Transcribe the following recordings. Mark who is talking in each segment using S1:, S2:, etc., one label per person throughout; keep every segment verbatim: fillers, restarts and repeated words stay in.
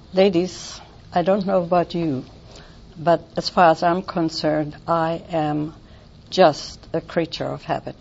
S1: Ladies, I don't know about you, but as far as I'm concerned, I am just a creature of habit.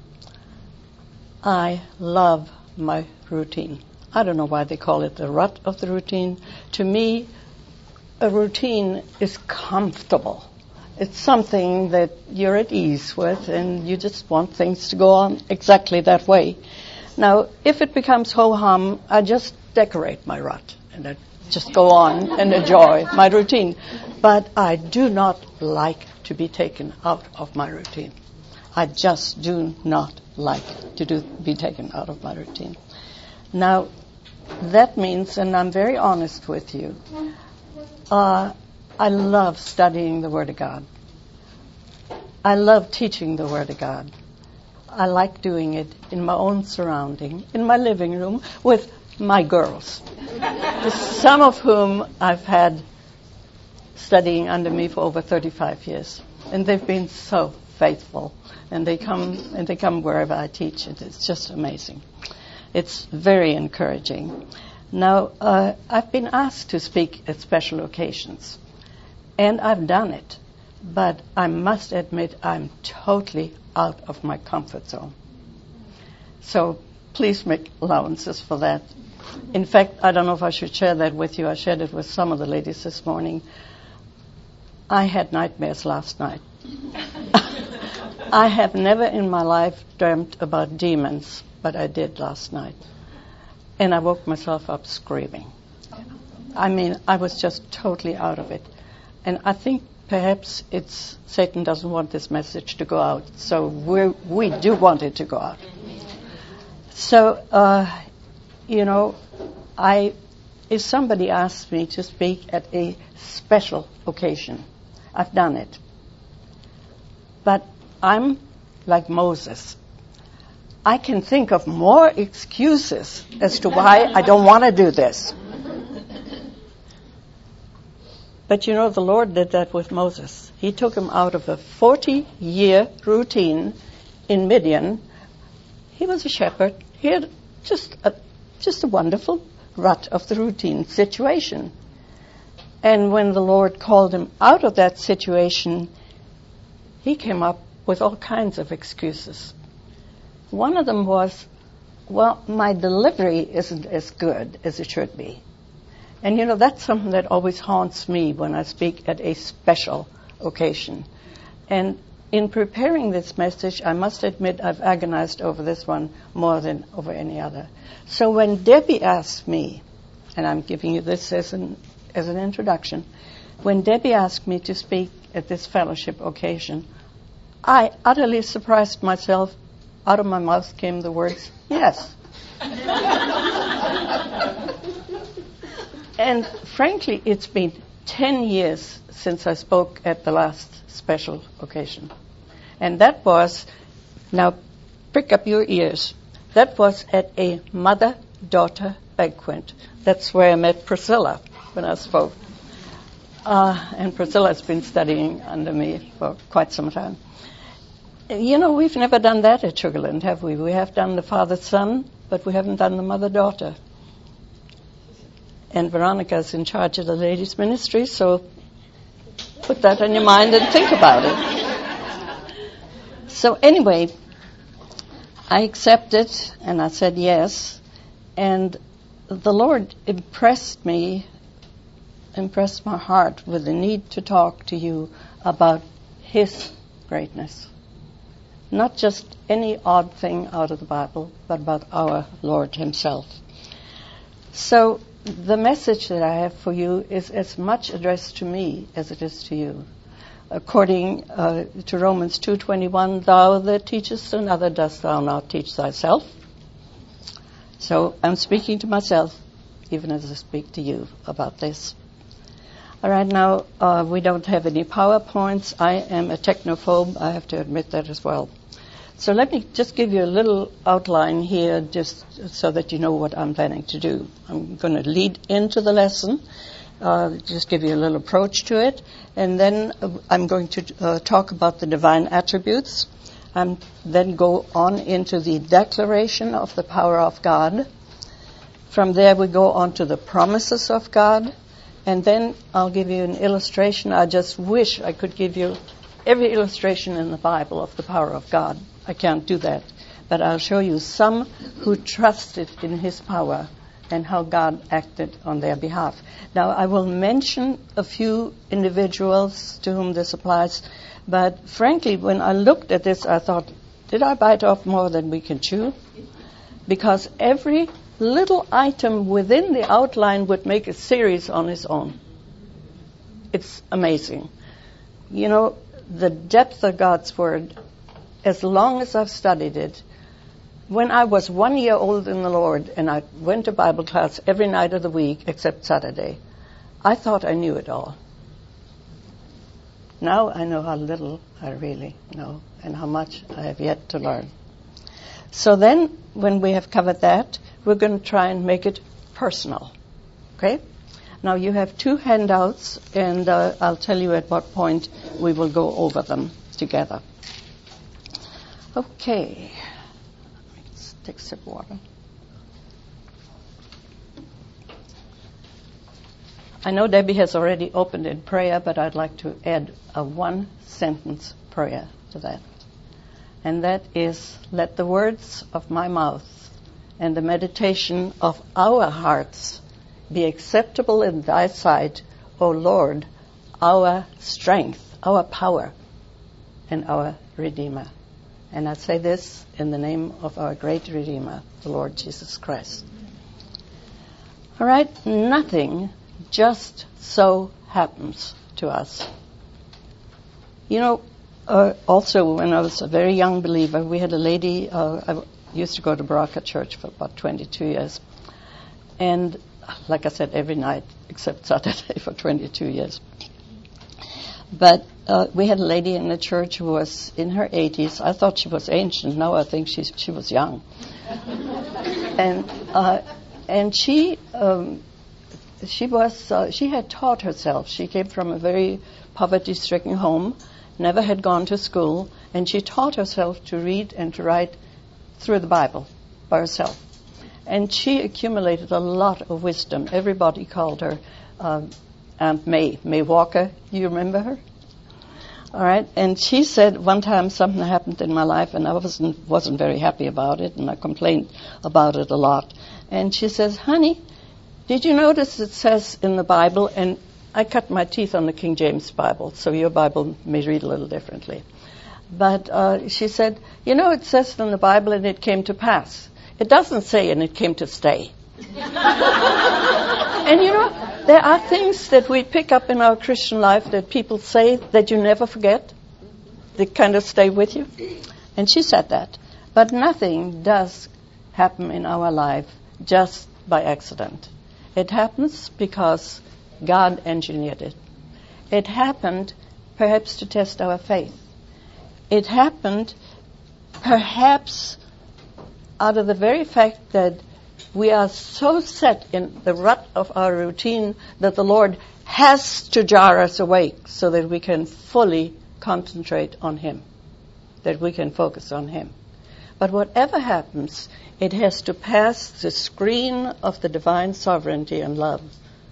S1: I love my routine. I don't know why they call it the rut of the routine. To me, a routine is comfortable. It's something that you're at ease with, and you just want things to go on exactly that way. Now, if it becomes ho-hum, I just decorate my rut, and I just go on and enjoy my routine. But I do not like to be taken out of my routine. I just do not like to do, be taken out of my routine. Now, that means, and I'm very honest with you, uh, I love studying the Word of God. I love teaching the Word of God. I like doing it in my own surrounding, in my living room, with my girls, some of whom I've had studying under me for over thirty-five years. And they've been so faithful. And they come and they come wherever I teach it. It's just amazing. It's very encouraging. Now, uh, I've been asked to speak at special occasions. And I've done it. But I must admit I'm totally out of my comfort zone. So please make allowances for that. In fact, I don't know if I should share that with you. I shared it with some of the ladies this morning. I had nightmares last night. I have never in my life dreamt about demons, but I did last night. And I woke myself up screaming. I mean, I was just totally out of it. And I think perhaps it's Satan doesn't want this message to go out, so we we do want it to go out. So, uh, you know, I if somebody asks me to speak at a special occasion, I've done it. But I'm like Moses. I can think of more excuses as to why I don't want to do this. But you know, the Lord did that with Moses. He took him out of a forty-year routine in Midian. He was a shepherd. He had just a, just a wonderful rut of the routine situation. And when the Lord called him out of that situation, he came up with all kinds of excuses. One of them was, well, my delivery isn't as good as it should be. And, you know, that's something that always haunts me when I speak at a special occasion. And in preparing this message, I must admit I've agonized over this one more than over any other. So when Debbie asked me, and I'm giving you this as an, as an introduction, when Debbie asked me to speak at this fellowship occasion, I utterly surprised myself. Out of my mouth came the words, yes. And frankly, it's been ten years since I spoke at the last special occasion. And that was, now prick up your ears, that was at a mother-daughter banquet. That's where I met Priscilla when I spoke. Uh, and Priscilla's been studying under me for quite some time. You know, we've never done that at Sugarland, have we? We have done the father-son, but we haven't done the mother-daughter. And Veronica's in charge of the ladies' ministry, so put that in your mind and think about it. So anyway, I accepted, and I said yes, and the Lord impressed me, impressed my heart with the need to talk to you about His greatness. Not just any odd thing out of the Bible, but about our Lord Himself. So the message that I have for you is as much addressed to me as it is to you. According uh, to Romans two twenty-one, thou that teachest another, dost thou not teach thyself? So I'm speaking to myself, even as I speak to you about this. All right, now, uh, we don't have any PowerPoints. I am a technophobe. I have to admit that as well. So let me just give you a little outline here just so that you know what I'm planning to do. I'm going to lead into the lesson, uh, just give you a little approach to it, and then uh, I'm going to uh, talk about the divine attributes, and then go on into the declaration of the power of God. From there we go on to the promises of God, And then I'll give you an illustration. I just wish I could give you every illustration in the Bible of the power of God. I can't do that. But I'll show you some who trusted in his power and how God acted on their behalf. Now, I will mention a few individuals to whom this applies. But frankly, when I looked at this, I thought, did I bite off more than we can chew? Because every little item within the outline would make a series on its own. It's amazing. You know, the depth of God's Word, as long as I've studied it, when I was one year old in the Lord and I went to Bible class every night of the week except Saturday, I thought I knew it all. Now I know how little I really know and how much I have yet to learn. So then, when we have covered that, we're going to try and make it personal. Okay? Now you have two handouts, and uh, I'll tell you at what point we will go over them together. Okay. Let's take a sip of water. I know Debbie has already opened in prayer, but I'd like to add a one-sentence prayer to that. And that is, let the words of my mouth and the meditation of our hearts be acceptable in thy sight, O Lord, our strength, our power, and our Redeemer. And I say this in the name of our great Redeemer, the Lord Jesus Christ. All right, nothing just so happens to us. You know, uh, also when I was a very young believer, we had a lady, uh, I used to go to Baraka Church for about twenty-two years. And like I said, every night except Saturday for twenty-two years. But uh, we had a lady in the church who was in her eighties. I thought she was ancient. Now I think she's, she was young. and uh, and she um, she was uh, she had taught herself. She came from a very poverty-stricken home, never had gone to school, and she taught herself to read and to write through the Bible by herself. And she accumulated a lot of wisdom. Everybody called her uh, Aunt May, May Walker. You remember her? All right. And she said one time something happened in my life, and I wasn't wasn't very happy about it, and I complained about it a lot. And she says, honey, did you notice it says in the Bible, and I cut my teeth on the King James Bible, so your Bible may read a little differently. But uh, she said, you know, it says in the Bible, and it came to pass. It doesn't say, and it came to stay. And you know, there are things that we pick up in our Christian life that people say that you never forget. They kind of stay with you. And she said that. But nothing does happen in our life just by accident. It happens because God engineered it. It happened perhaps to test our faith. It happened perhaps out of the very fact that we are so set in the rut of our routine that the Lord has to jar us awake so that we can fully concentrate on Him, that we can focus on Him. But whatever happens, it has to pass the screen of the divine sovereignty and love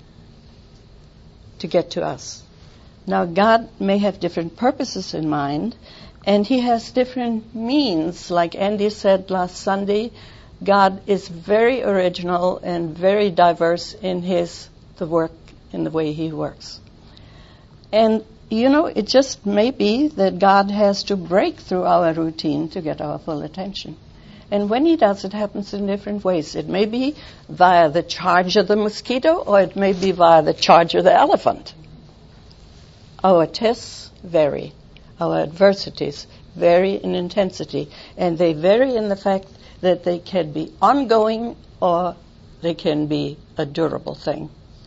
S1: to get to us. Now, God may have different purposes in mind, and He has different means. Like Andy said last Sunday, God is very original and very diverse in His the work, in the way He works. And, you know, it just may be that God has to break through our routine to get our full attention. And when He does, it happens in different ways. It may be via the charge of the mosquito, or it may be via the charge of the elephant. Our tests vary. Our adversities vary in intensity, and they vary in the fact that they can be ongoing or they can be a durable thing.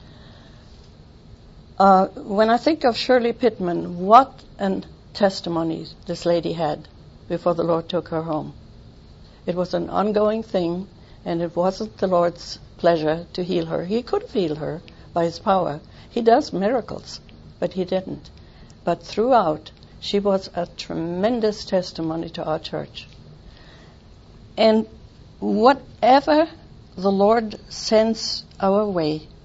S1: Uh, when I think of Shirley Pittman, what a testimony this lady had before the Lord took her home. It was an ongoing thing, and it wasn't the Lord's pleasure to heal her. He could have healed her by His power. He does miracles, but He didn't. But throughout, she was a tremendous testimony to our church. And whatever the Lord sends our way,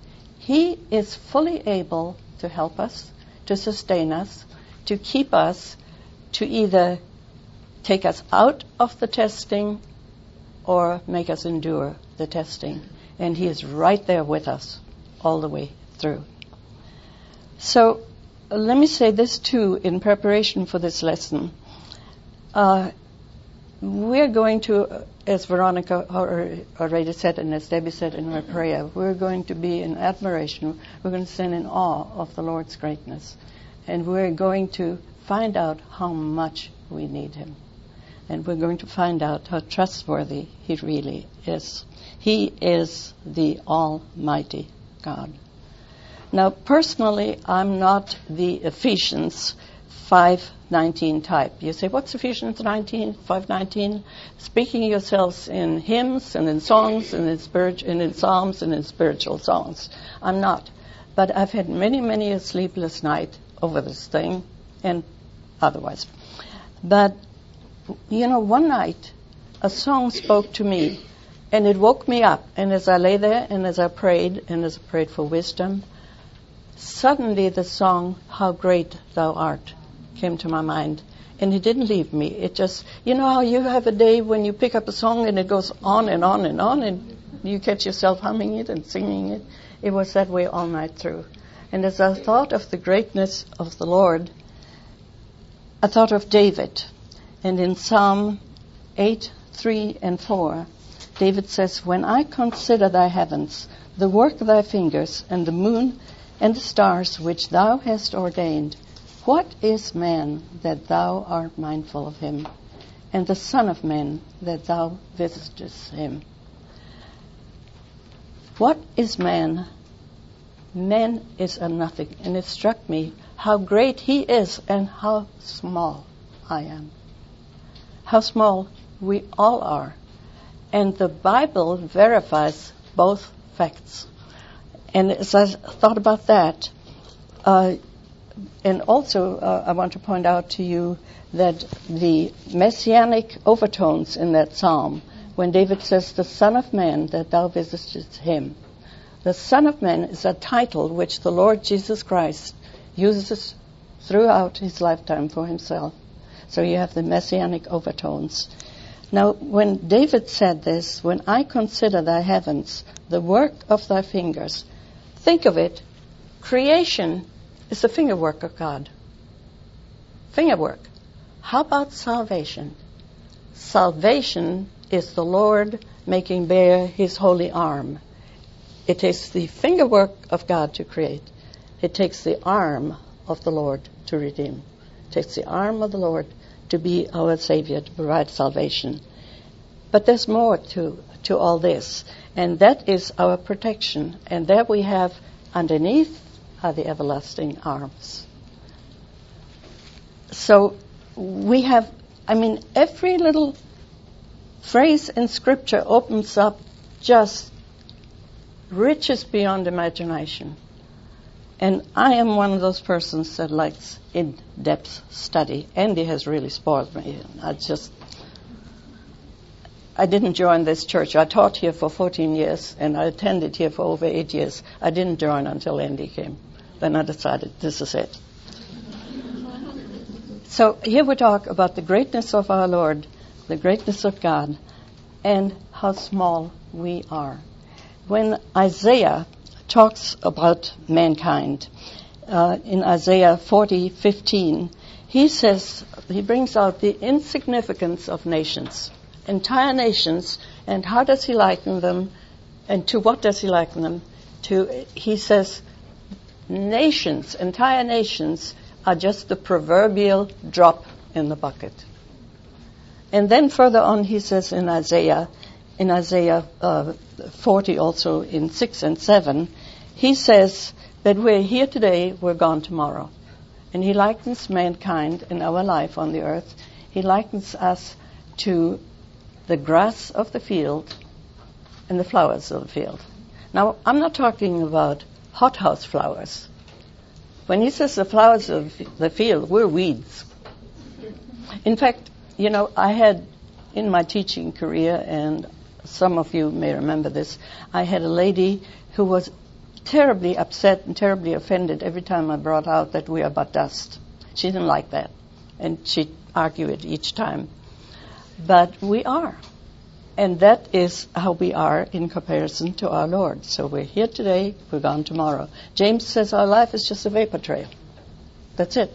S1: He is fully able to help us, to sustain us, to keep us, to either take us out of the testing or make us endure the testing. And He is right there with us all the way through. So uh, let me say this too in preparation for this lesson. Uh, we're going to, uh, as Veronica already said and as Debbie said in her prayer, we're going to be in admiration, we're going to stand in awe of the Lord's greatness. And we're going to find out how much we need Him. And we're going to find out how trustworthy He really is. He is the Almighty God. Now, personally, I'm not the Ephesians five nineteen type. You say, what's Ephesians nineteen, five nineteen? Speaking yourselves in hymns and in songs and in, spirit, and in psalms and in spiritual songs. I'm not. But I've had many, many a sleepless night over this thing and otherwise. But, you know, one night a song spoke to me and it woke me up. And as I lay there and as I prayed and as I prayed for wisdom, suddenly the song, How Great Thou Art, came to my mind. And it didn't leave me. It just, you know how you have a day when you pick up a song and it goes on and on and on and you catch yourself humming it and singing it? It was that way all night through. And as I thought of the greatness of the Lord, I thought of David. And in Psalm eight, three and four, David says, When I consider thy heavens, the work of thy fingers, and the moon and the stars which thou hast ordained, what is man that thou art mindful of him, and the son of man that thou visitest him? What is man? Man is a nothing. And it struck me how great He is and how small I am. How small we all are. And the Bible verifies both facts. And as I thought about that, uh, and also uh, I want to point out to you that the messianic overtones in that psalm, when David says, the Son of Man, that thou visitest him, the Son of Man is a title which the Lord Jesus Christ uses throughout His lifetime for Himself. So you have the messianic overtones. Now, when David said this, when I consider thy heavens, the work of thy fingers, think of it, creation is the fingerwork of God. Fingerwork. How about salvation? Salvation is the Lord making bare His holy arm. It takes the fingerwork of God to create. It takes the arm of the Lord to redeem. It takes the arm of the Lord to be our Savior, to provide salvation. But there's more to, to all this. And that is our protection. And there we have underneath are the everlasting arms. So we have, I mean, every little phrase in Scripture opens up just riches beyond imagination. And I am one of those persons that likes in-depth study. Andy has really spoiled me. I just, I didn't join this church. I taught here for fourteen years, and I attended here for over eight years. I didn't join until Andy came. Then I decided this is it. So here we talk about the greatness of our Lord, the greatness of God, and how small we are. When Isaiah talks about mankind, uh, in Isaiah forty fifteen, he says, he brings out the insignificance of nations, entire nations, and how does he liken them, and to what does he liken them? To, he says, nations, entire nations, are just the proverbial drop in the bucket. And then further on he says in Isaiah, in Isaiah uh, forty also in six and seven, he says that we're here today, we're gone tomorrow. And he likens mankind in our life on the earth, he likens us to the grass of the field and the flowers of the field. Now, I'm not talking about hothouse flowers. When he says the flowers of the field, we're weeds. In fact, you know, I had in my teaching career, and some of you may remember this, I had a lady who was terribly upset and terribly offended every time I brought out that we are but dust. She didn't like that, and she'd argue it each time. But we are. And that is how we are in comparison to our Lord. So we're here today, we're gone tomorrow. James says our life is just a vapor trail. That's it.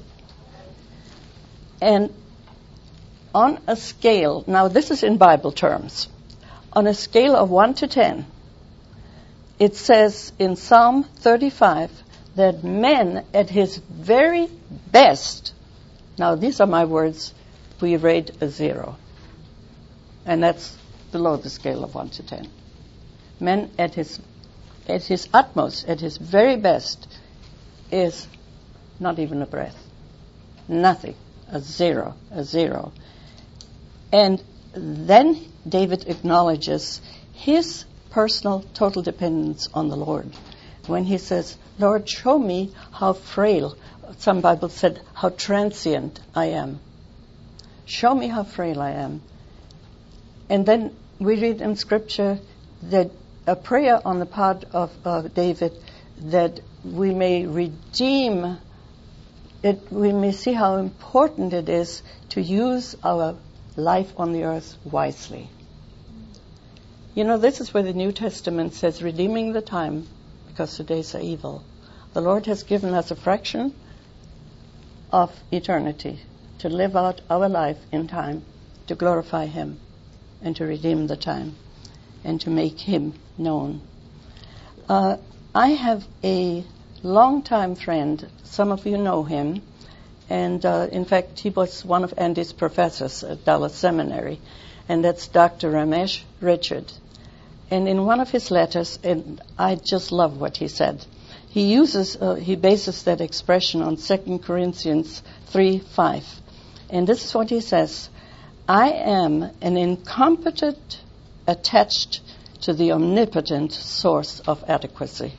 S1: And on a scale, now this is in Bible terms, on a scale of one to ten, it says in Psalm thirty-five that man at his very best, now these are my words, we rate a zero. And that's below the scale of one to ten. Man at his at his utmost, at his very best, is not even a breath. Nothing. A zero. A zero. And then David acknowledges his personal total dependence on the Lord. When he says, Lord, show me how frail, some Bibles said, how transient I am. Show me how frail I am. And then we read in Scripture that a prayer on the part of uh, David that we may redeem it, we may see how important it is to use our life on the earth wisely. You know, this is where the New Testament says, redeeming the time, because the days are evil. The Lord has given us a fraction of eternity to live out our life in time, to glorify Him, and to redeem the time, and to make Him known. Uh, I have a long-time friend. Some of you know him. And, uh, in fact, he was one of Andy's professors at Dallas Seminary. And that's Doctor Ramesh Richard. And in one of his letters, and I just love what he said, he uses, uh, he bases that expression on Second Corinthians three five. And this is what he says: I am an incompetent attached to the omnipotent source of adequacy.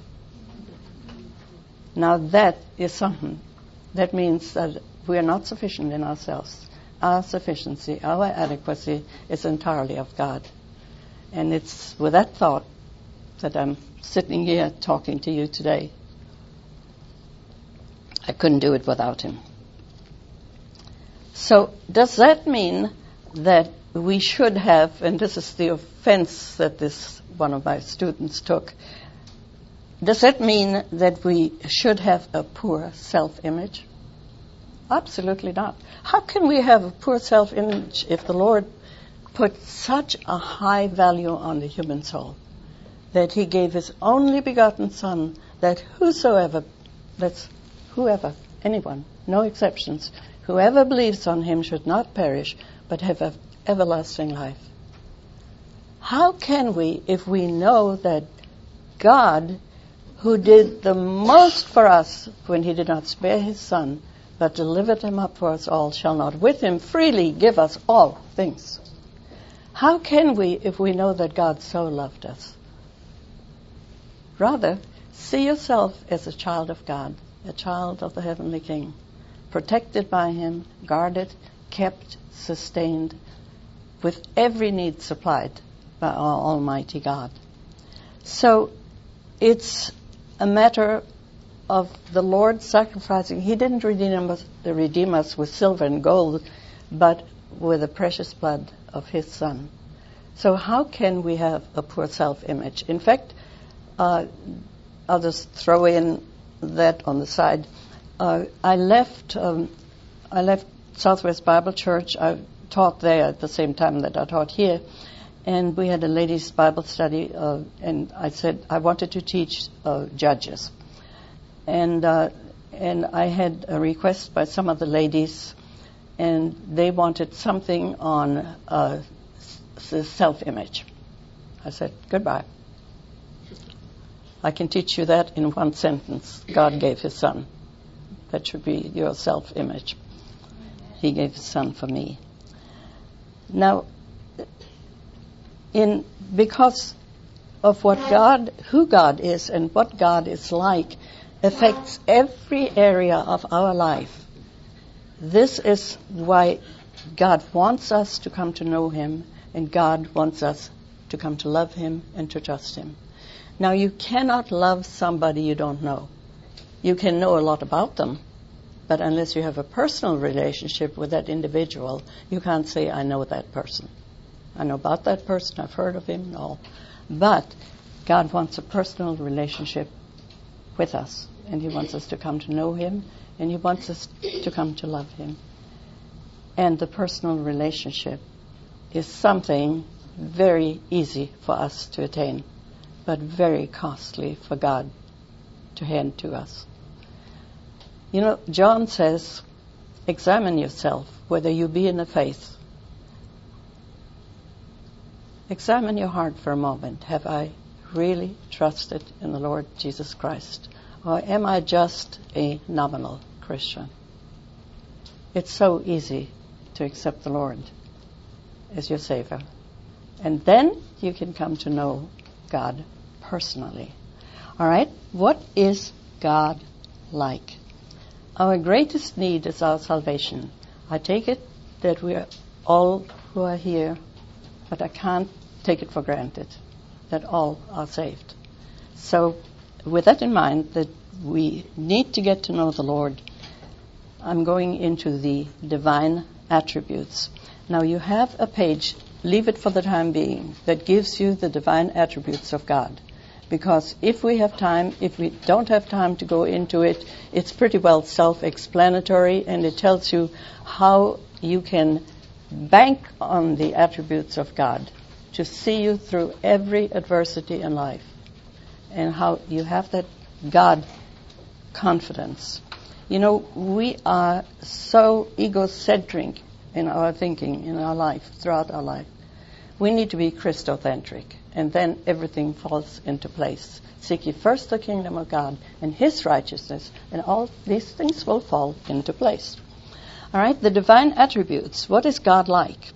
S1: Now that is something. That means that we are not sufficient in ourselves. Our sufficiency, our adequacy is entirely of God. And it's with that thought that I'm sitting here talking to you today. I couldn't do it without Him. So does that mean that we should have, and this is the offense that this one of my students took, does that mean that we should have a poor self-image? Absolutely not. How can we have a poor self-image if the Lord put such a high value on the human soul that He gave His only begotten Son, that whosoever, that's whoever, anyone, no exceptions, whoever believes on Him should not perish but have an everlasting life? How can we, if we know that God, who did the most for us when He did not spare His Son, but delivered Him up for us all, shall not with Him freely give us all things? How can we, if we know that God so loved us? Rather, see yourself as a child of God, a child of the Heavenly King, protected by Him, guarded, kept, sustained, with every need supplied by our Almighty God. So it's a matter of the Lord sacrificing. He didn't redeem us, redeem us with silver and gold, but with the precious blood of His Son. So how can we have a poor self-image? In fact, uh, I'll just throw in that on the side. Uh, I left um, I left Southwest Bible Church. I taught there at the same time that I taught here. And we had a ladies' Bible study, uh, and I said I wanted to teach uh, Judges. And uh, and I had a request by some of the ladies, and they wanted something on uh, s- self-image. I said, goodbye. I can teach you that in one sentence. God gave His Son. That should be your self-image. He gave His Son for me. Now, in because of what God, who God is and what God is like, affects every area of our life. This is why God wants us to come to know Him, and God wants us to come to love Him and to trust Him. Now, you cannot love somebody you don't know. You can know a lot about them, but unless you have a personal relationship with that individual, you can't say, I know that person. I know about that person, I've heard of him, no. But God wants a personal relationship with us, and He wants us to come to know Him, and He wants us to come to love Him. And the personal relationship is something very easy for us to attain, but very costly for God to hand to us. You know, John says, examine yourself, whether you be in the faith. Examine your heart for a moment. Have I really trusted in the Lord Jesus Christ? Or am I just a nominal Christian? It's so easy to accept the Lord as your Savior. And then you can come to know God personally. All right? What is God like? Our greatest need is our salvation. I take it that we are all who are here, but I can't take it for granted that all are saved. So with that in mind, that we need to get to know the Lord, I'm going into the divine attributes. Now you have a page, leave it for the time being, that gives you the divine attributes of God. Because if we have time, if we don't have time to go into it, it's pretty well self-explanatory, and it tells you how you can bank on the attributes of God to see you through every adversity in life, and how you have that God confidence. You know, we are so egocentric in our thinking, in our life, throughout our life. We need to be Christocentric, and then everything falls into place. Seek ye first the kingdom of God and His righteousness, and all these things will fall into place. All right, the divine attributes. What is God like?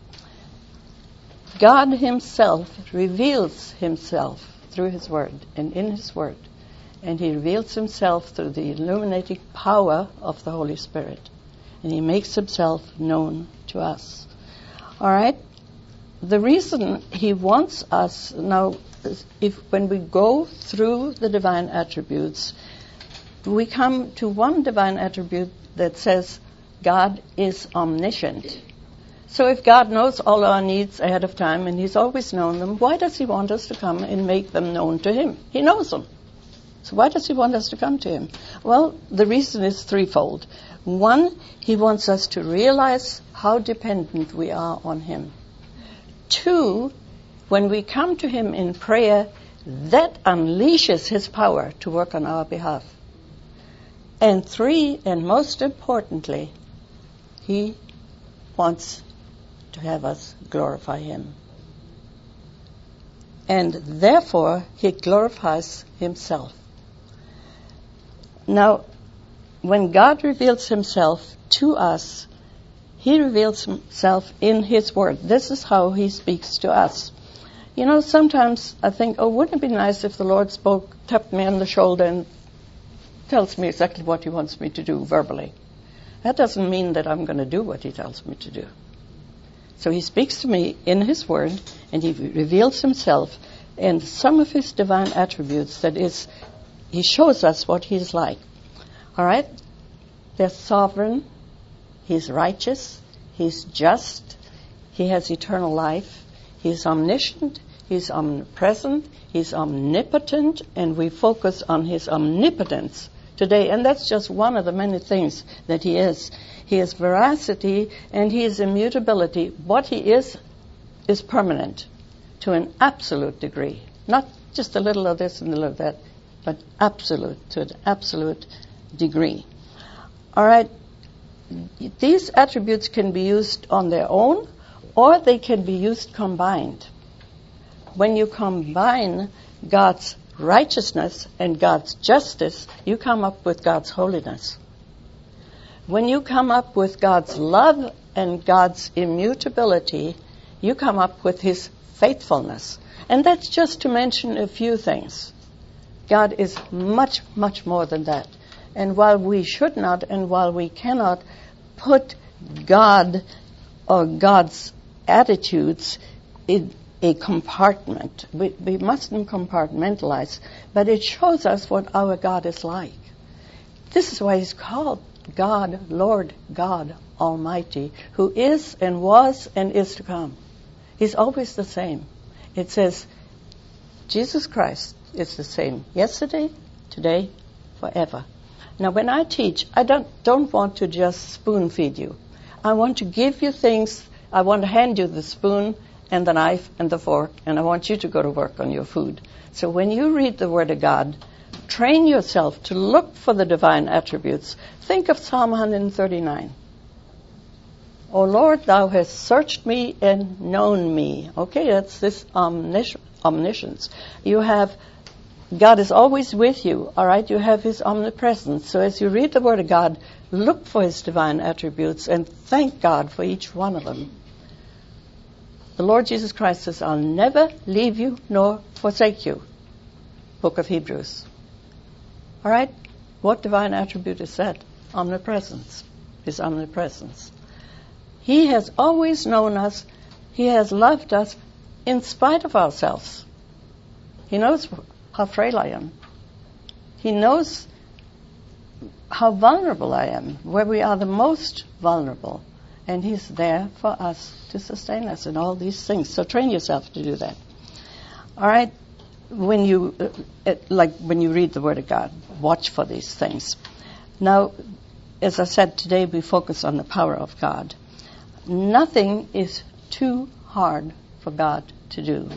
S1: God Himself reveals Himself through His Word and in His Word. And He reveals Himself through the illuminating power of the Holy Spirit. And He makes Himself known to us. All right? The reason He wants us, now, if when we go through the divine attributes, we come to one divine attribute that says God is omniscient. So if God knows all our needs ahead of time, and He's always known them, why does He want us to come and make them known to Him? He knows them. So why does He want us to come to Him? Well, the reason is threefold. One, He wants us to realize how dependent we are on Him. Two, when we come to Him in prayer, that unleashes His power to work on our behalf. And three, and most importantly, He wants to have us glorify Him. And therefore, He glorifies Himself. Now, when God reveals Himself to us, He reveals Himself in His Word. This is how He speaks to us. You know, sometimes I think, oh, wouldn't it be nice if the Lord spoke, tapped me on the shoulder and tells me exactly what He wants me to do verbally. That doesn't mean that I'm going to do what He tells me to do. So He speaks to me in His Word, and He reveals Himself and some of His divine attributes. That is, He shows us what He's like. All right? They're sovereign. He's righteous. He's just. He has eternal life. He's omniscient. He's omnipresent. He's omnipotent. And we focus on His omnipotence today. And that's just one of the many things that He is. He is veracity and He is immutability. What He is, is permanent to an absolute degree. Not just a little of this and a little of that, but absolute, to an absolute degree. All right. These attributes can be used on their own, or they can be used combined. When you combine God's righteousness and God's justice, you come up with God's holiness. When you come up with God's love and God's immutability, you come up with His faithfulness. And that's just to mention a few things. God is much, much more than that. And while we should not and while we cannot put God or God's attitudes in, a compartment. We, we mustn't compartmentalize, but it shows us what our God is like. This is why he's called God, Lord God Almighty, who is and was and is to come. He's always the same. It says, Jesus Christ is the same yesterday, today, forever. Now, when I teach, I don't, don't want to just spoon feed you. I want to give you things. I want to hand you the spoon and the knife and the fork, and I want you to go to work on your food. So when you read the Word of God, train yourself to look for the divine attributes. Think of Psalm one thirty-nine. O Lord, thou hast searched me and known me. Okay, that's this omnis- omniscience. You have, God is always with you, all right? You have his omnipresence. So as you read the Word of God, look for his divine attributes and thank God for each one of them. The Lord Jesus Christ says, I'll never leave you nor forsake you. Book of Hebrews. All right? What divine attribute is that? Omnipresence. His omnipresence. He has always known us. He has loved us in spite of ourselves. He knows how frail I am. He knows how vulnerable I am, where we are the most vulnerable. And he's there for us to sustain us in all these things. So train yourself to do that. All right? When you, uh, it, like when you read the Word of God, watch for these things. Now, as I said, today we focus on the power of God. Nothing is too hard for God to do.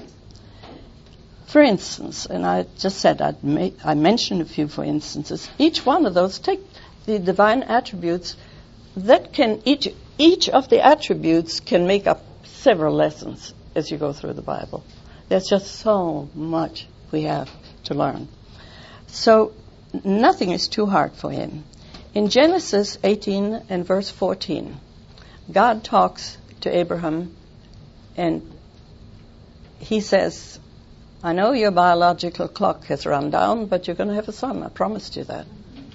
S1: For instance, and I just said I'd make, I mentioned a few for instances. Each one of those, take the divine attributes that can each each of the attributes can make up several lessons as you go through the Bible. There's just so much we have to learn. So nothing is too hard for him. In Genesis eighteen and verse fourteen, God talks to Abraham and he says, I know your biological clock has run down, but you're going to have a son. I promised you that.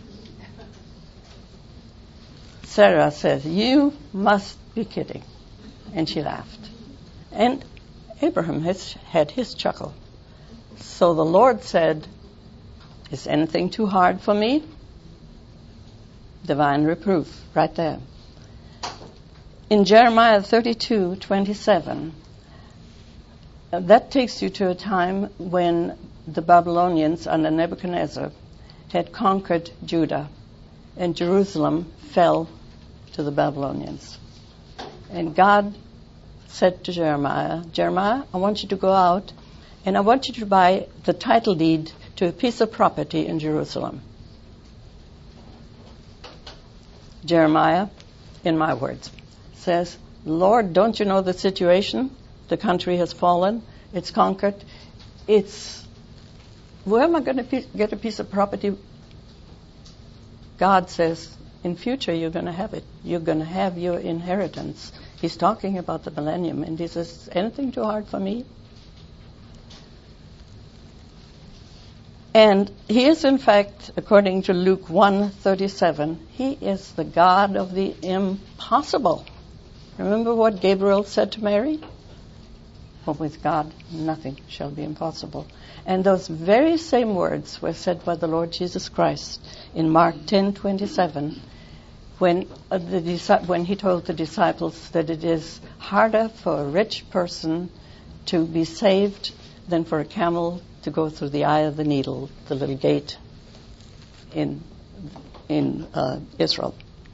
S1: Sarah says, you must be kidding. And she laughed. And Abraham has had his chuckle. So the Lord said, is anything too hard for me? Divine reproof, right there. In Jeremiah thirty-two twenty-seven, that takes you to a time when the Babylonians under Nebuchadnezzar had conquered Judah, and Jerusalem fell to the Babylonians. And God said to Jeremiah, Jeremiah, I want you to go out and I want you to buy the title deed to a piece of property in Jerusalem. Jeremiah, in my words, says, Lord, don't you know the situation? The country has fallen. It's conquered. It's, where am I going to get a piece of property? God says, in future you're going to have it. You're going to have your inheritance. He's talking about the millennium, and he says, anything too hard for me? And he is, in fact, according to Luke one thirty-seven, he is the God of the impossible. Remember what Gabriel said to Mary? But with God, nothing shall be impossible. And those very same words were said by the Lord Jesus Christ in Mark ten twenty-seven, when uh, the when he told the disciples that it is harder for a rich person to be saved than for a camel to go through the eye of the needle, the little gate in in uh, Israel.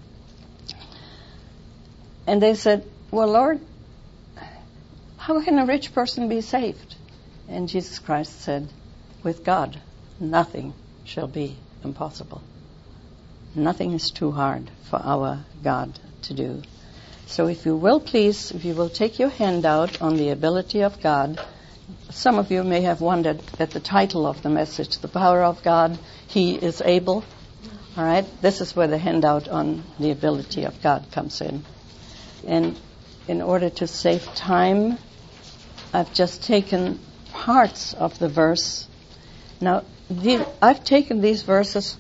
S1: And they said, well, Lord, how can a rich person be saved? And Jesus Christ said, with God, nothing shall be impossible. Nothing is too hard for our God to do. So if you will, please, if you will take your handout on the ability of God. Some of you may have wondered at the title of the message, The Power of God, He is Able. All right, this is where the handout on the ability of God comes in. And in order to save time, I've just taken parts of the verse. Now, the, I've taken these verses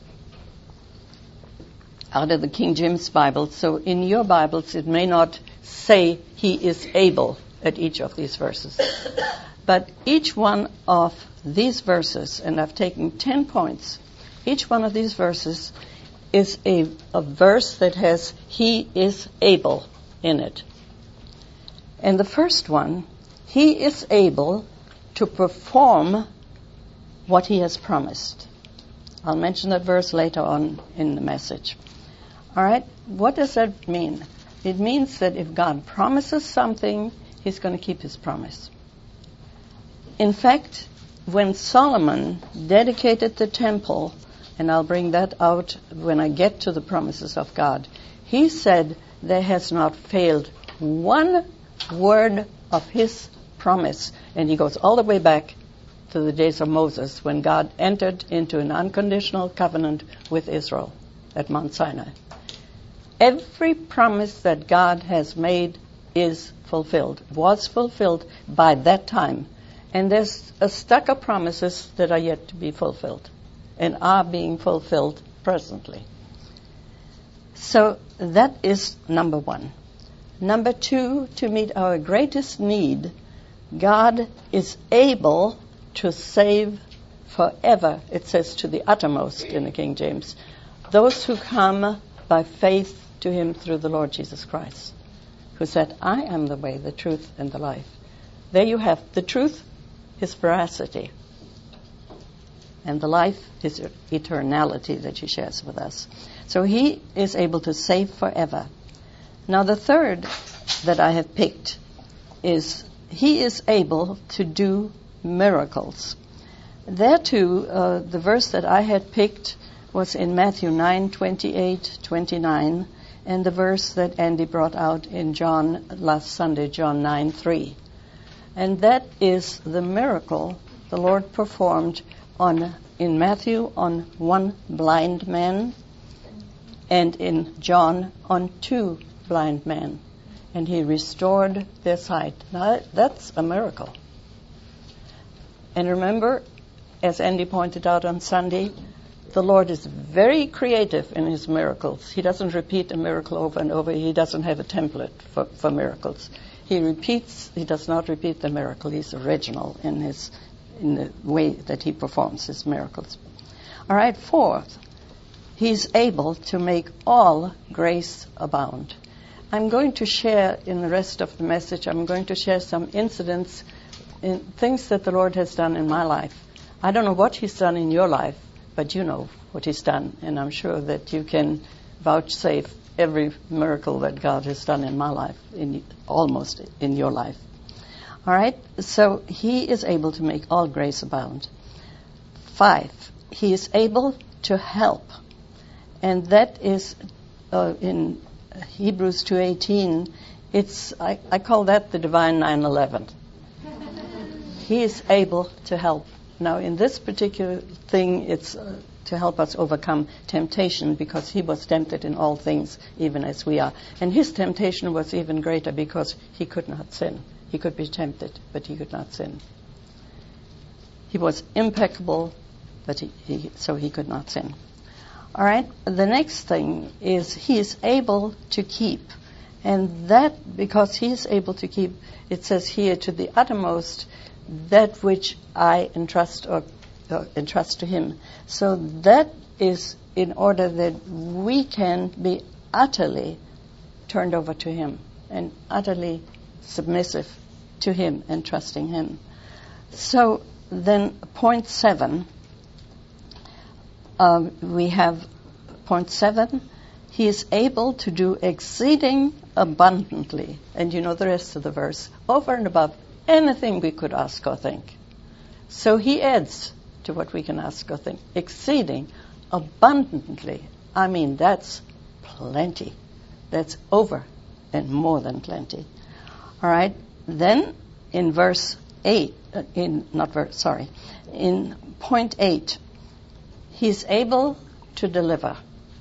S1: out of the King James Bible, so in your Bibles it may not say He is able at each of these verses. But each one of these verses, and I've taken ten points, each one of these verses is a, a verse that has "He is able" in it. And the first one, He is able to perform what He has promised. I'll mention that verse later on in the message. All right? What does that mean? It means that if God promises something, He's going to keep His promise. In fact, when Solomon dedicated the temple, and I'll bring that out when I get to the promises of God, he said there has not failed one word of His promise. And he goes all the way back to the days of Moses, when God entered into an unconditional covenant with Israel at Mount Sinai. Every promise that God has made is fulfilled, was fulfilled by that time. And there's a stack of promises that are yet to be fulfilled and are being fulfilled presently. So that is number one. Number two, to meet our greatest need, God is able to save forever, it says to the uttermost in the King James, those who come by faith to Him through the Lord Jesus Christ, who said, I am the way, the truth, and the life. There you have the truth, His veracity, and the life, His eternality that He shares with us. So He is able to save forever. Now the third that I have picked is He is able to do miracles. There too, uh, the verse that I had picked was in Matthew nine, twenty-eight, twenty-nine, and the verse that Andy brought out in John last Sunday, John nine, three. And that is the miracle the Lord performed on in Matthew on one blind man, and in John on two blind men. And He restored their sight. Now, that's a miracle. And remember, as Andy pointed out on Sunday, the Lord is very creative in His miracles. He doesn't repeat a miracle over and over. He doesn't have a template for, for miracles. He repeats, He does not repeat the miracle. He's original in his in the way that He performs His miracles. All right, fourth, He's able to make all grace abound. I'm going to share in the rest of the message, I'm going to share some incidents, in things that the Lord has done in my life. I don't know what He's done in your life, but you know what He's done, and I'm sure that you can vouchsafe every miracle that God has done in my life, in almost in your life. All right, so He is able to make all grace abound. Five, He is able to help, and that is uh, in Hebrews two eighteen. It's I, I call that the divine nine eleven. He is able to help. Now, in this particular thing, it's uh, to help us overcome temptation, because He was tempted in all things, even as we are. And His temptation was even greater because He could not sin. He could be tempted, but He could not sin. He was impeccable, but he, he, so He could not sin. All right, the next thing is He is able to keep. And that, because He is able to keep, it says here, to the uttermost, that which I entrust or uh, entrust to Him. So that is in order that we can be utterly turned over to Him and utterly submissive to Him and trusting Him. So then point seven, uh, we have point seven, He is able to do exceeding abundantly, and you know the rest of the verse, over and above anything we could ask or think. So He adds to what we can ask or think. Exceeding abundantly. I mean, that's plenty. That's over and more than plenty. All right. Then in verse eight, uh, in not verse, sorry, in point eight, He's able to deliver.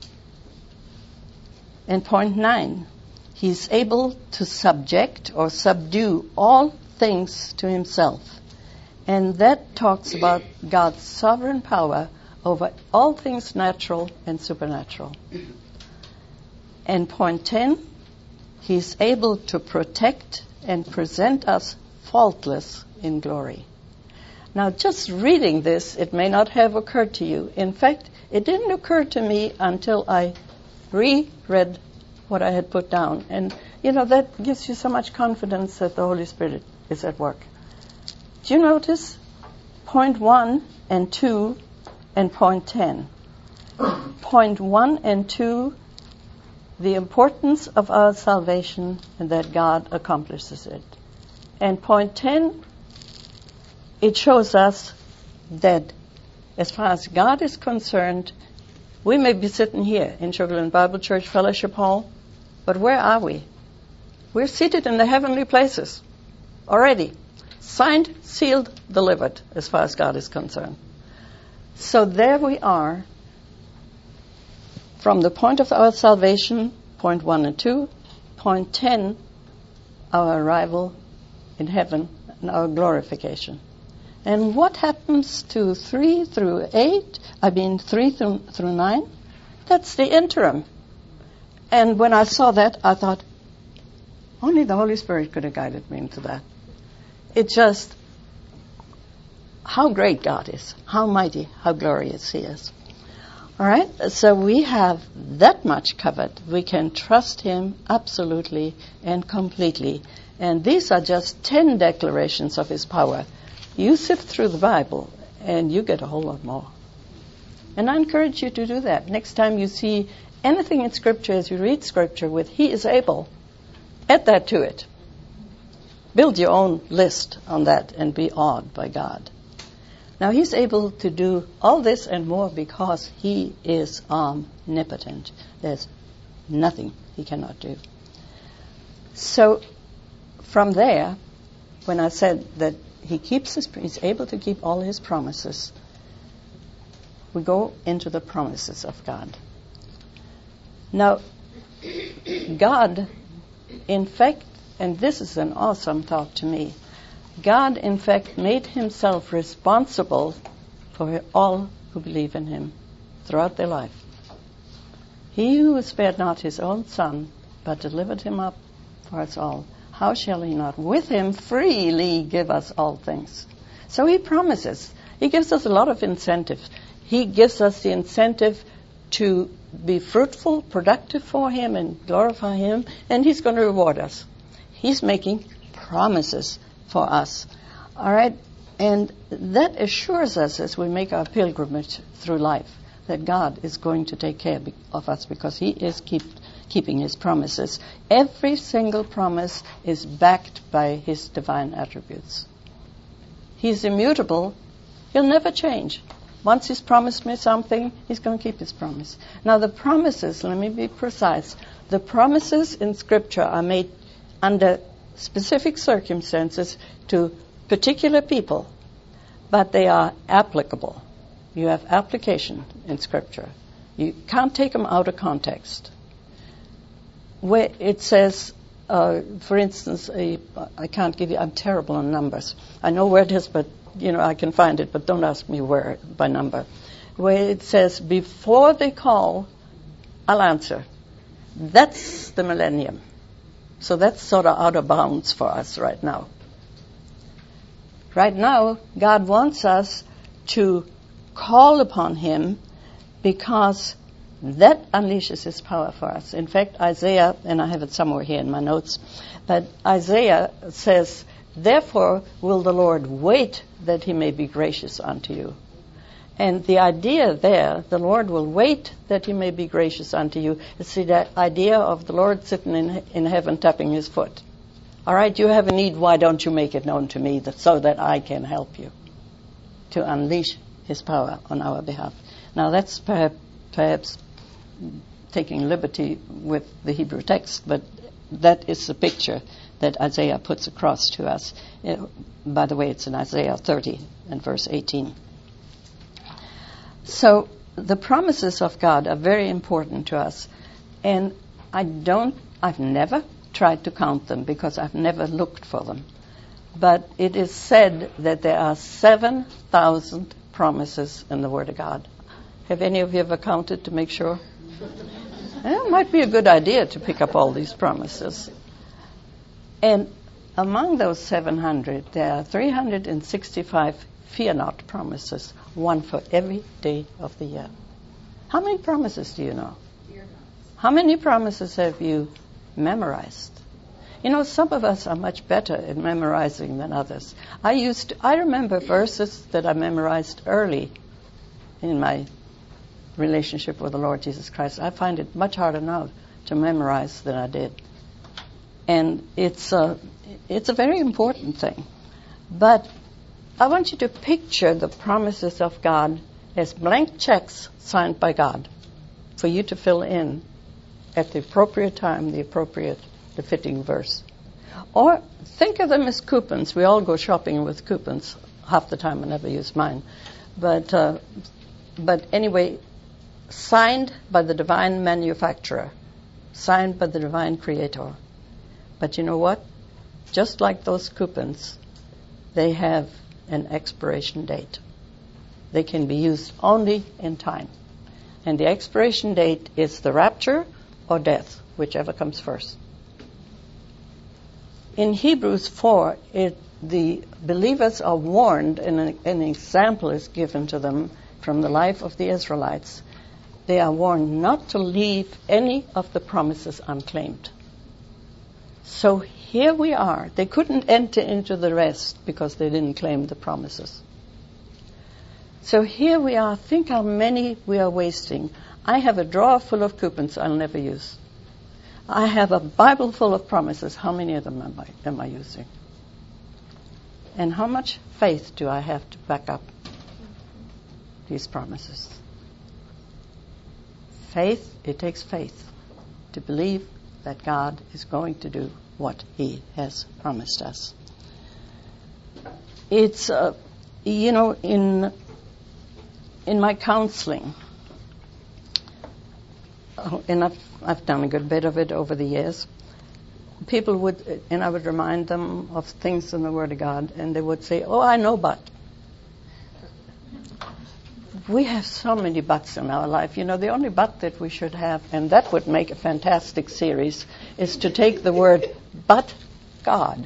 S1: And point nine, He's able to subject or subdue all things to Himself. And that talks about God's sovereign power over all things natural and supernatural. And point ten, He's able to protect and present us faultless in glory. Now, just reading this, it may not have occurred to you. In fact, it didn't occur to me until I reread what I had put down. And, you know, that gives you so much confidence that the Holy Spirit is at work. Do you notice point one and two and point ten? Point one and two, the importance of our salvation and that God accomplishes it. And point ten, it shows us that as far as God is concerned, we may be sitting here in Sugar Land Bible Church Fellowship Hall, but where are we? We're seated in the heavenly places already. Signed, sealed, delivered, as far as God is concerned. So there we are, from the point of our salvation, point one and two, point ten, our arrival in heaven and our glorification. And what happens to three through eight, I mean three through, through nine? That's the interim. And when I saw that, I thought, only the Holy Spirit could have guided me into that. It just, how great God is, how mighty, how glorious He is. All right, so we have that much covered. We can trust Him absolutely and completely. And these are just ten declarations of His power. You sift through the Bible and you get a whole lot more. And I encourage you to do that. Next time you see anything in Scripture, as you read Scripture with He is able, add that to it. Build your own list on that and be awed by God. Now, He's able to do all this and more because He is omnipotent. There's nothing He cannot do. So, from there, when I said that He keeps his, He's able to keep all His promises, we go into the promises of God. Now, God, in fact, and this is an awesome thought to me, God, in fact, made Himself responsible for all who believe in Him throughout their life. He who spared not His own Son, but delivered Him up for us all, how shall He not with Him freely give us all things? So He promises. He gives us a lot of incentive. He gives us the incentive to be fruitful, productive for Him, and glorify Him, and He's going to reward us. He's making promises for us. All right? And that assures us as we make our pilgrimage through life that God is going to take care of us because He is keep, keeping His promises. Every single promise is backed by His divine attributes. He's immutable. He'll never change. Once He's promised me something, He's going to keep His promise. Now, the promises, let me be precise, the promises in Scripture are made under specific circumstances to particular people, but they are applicable. You have application in Scripture. You can't take them out of context. Where it says, uh, for instance, a, I can't give you, I'm terrible on numbers. I know where it is, but, you know, I can find it, but don't ask me where by number. Where it says, before they call, I'll answer. That's the millennium. So that's sort of out of bounds for us right now. Right now, God wants us to call upon Him because that unleashes His power for us. In fact, Isaiah, and I have it somewhere here in my notes, but Isaiah says, therefore will the Lord wait that He may be gracious unto you. And the idea there, the Lord will wait that He may be gracious unto you, is the idea of the Lord sitting in, in heaven tapping His foot. All right, you have a need, why don't you make it known to me that, so that I can help you to unleash His power on our behalf. Now that's perhaps, perhaps taking liberty with the Hebrew text, but that is the picture that Isaiah puts across to us. It, by the way, it's in Isaiah thirty and verse eighteen. So the promises of God are very important to us. And I don't, I've never tried to count them because I've never looked for them. But it is said that there are seven thousand promises in the Word of God. Have any of you ever counted to make sure? It might be a good idea to pick up all these promises. And among those seven hundred, there are three hundred sixty-five fear not promises, one for every day of the year. How many promises do you know? How many promises have you memorized? You know, some of us are much better at memorizing than others. I used to, I remember verses that I memorized early in my relationship with the Lord Jesus Christ. I find it much harder now to memorize than I did. And it's a, it's a very important thing. But I want you to picture the promises of God as blank checks signed by God for you to fill in at the appropriate time, the appropriate, the fitting verse. Or think of them as coupons. We all go shopping with coupons. Half the time I never use mine. But, uh, but anyway, signed by the divine manufacturer, signed by the divine creator. But you know what? Just like those coupons, they have an expiration date. They can be used only in time. And the expiration date is the rapture or death, whichever comes first. In Hebrews four, it, the believers are warned, and an, an example is given to them from the life of the Israelites. They are warned not to leave any of the promises unclaimed. So here we are. They couldn't enter into the rest because they didn't claim the promises. So here we are. Think how many we are wasting. I have a drawer full of coupons I'll never use. I have a Bible full of promises. How many of them am I, am I using? And how much faith do I have to back up these promises? Faith, it takes faith to believe that God is going to do what He has promised us. It's, uh, you know, in in my counseling, and I've, I've done a good bit of it over the years, people would, and I would remind them of things in the Word of God, and they would say, oh, I know but. We have so many buts in our life. You know, the only but that we should have, and that would make a fantastic series, is to take the word but God.